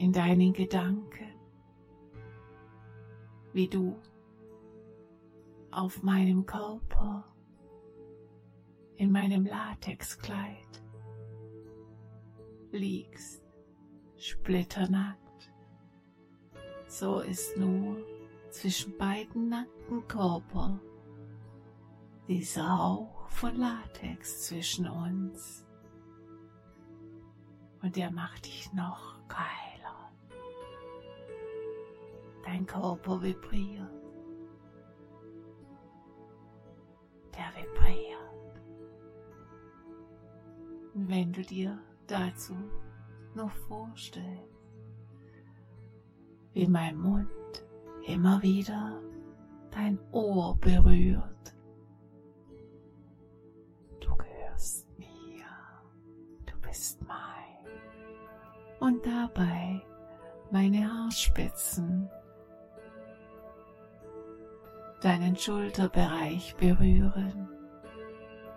in deinen Gedanken, wie du auf meinem Körper, in meinem Latexkleid liegst, splitternackt. So ist nur zwischen beiden nackten Körpern dieser Hauch von Latex zwischen uns. Und der macht dich noch geiler. Dein Körper vibriert. Der vibriert. Und wenn du dir dazu noch vorstellst, wie mein Mund immer wieder dein Ohr berührt. Du gehörst mir, du bist mein. Und dabei meine Haarspitzen deinen Schulterbereich berühren.